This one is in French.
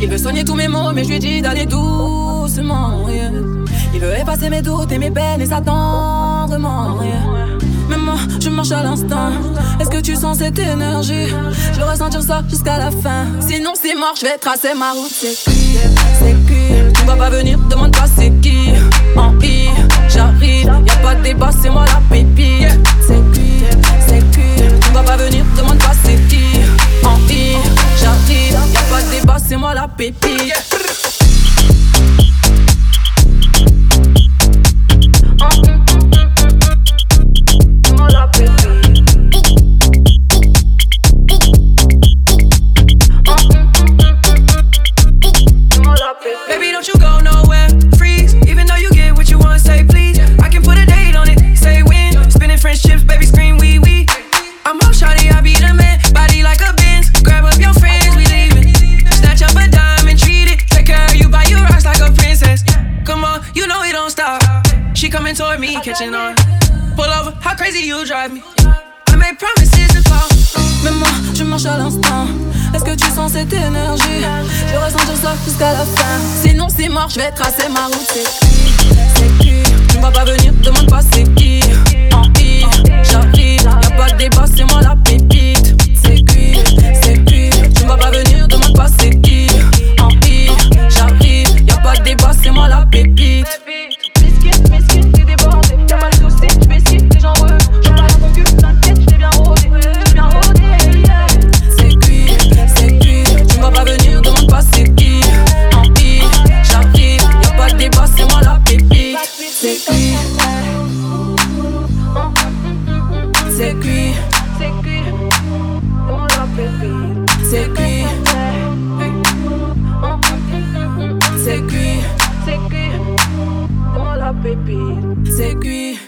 Il veut soigner tous mes maux, mais je lui dis d'aller doucement, yeah. Il veut effacer mes doutes et mes peines et s'attendrement, yeah. Mais moi, je marche à l'instant. Est-ce que tu sens cette énergie? Je veux ressentir ça jusqu'à la fin. Sinon c'est mort, je vais tracer ma route. C'est qui? Tu vas pas venir, demande pas c'est qui. En I, j'arrive, y'a pas de débat, c'est moi la pépite. C'est qui? Tu vas pas venir, demande pas c'est qui. En I, j'arrive, y'a pas de débat, c'est moi la pépite. Baby, don't you go nowhere, freeze. Even though you get what you want, say please. I can put a date on it, say when. Spinning friendships, baby, scream wee wee. I'm up, shawty, I be the man. Body like a Benz, grab up your friends, we leaving. Snatch up a dime and treat it. Take care of you, buy you rocks like a princess. Come on, you know it don't stop. She coming toward me, catching on. Pull over, how crazy you drive me. I made promises to fall. Mais moi, je marche à l'instant. Est-ce que tu sens cette énergie? Je veux ressentir ça jusqu'à la fin. Sinon c'est mort, je vais tracer ma route. C'est qui? Tu vas pas venir, demande pas c'est qui. En I, j'arrive, y'a pas de débat, c'est moi la pépite. C'est qui? Tu vas pas venir, demande pas c'est qui. En I, j'arrive, y'a pas de débat, c'est moi la pépite. Mesquine, t'es débordé. Y'a pas de soucis, j'vais essayer, les gens heureux. J'en parle à mon cul, t'inquiète, j't'ai bien rodé. Tu vas pas venir, demande pas c'est qui. En I, j'arrive, y'a pas de débat, c'est moi la pépite. C'est qui? C'est qui? Moi la pépite. C'est qui? C'est qui? Moi la pépite. C'est qui?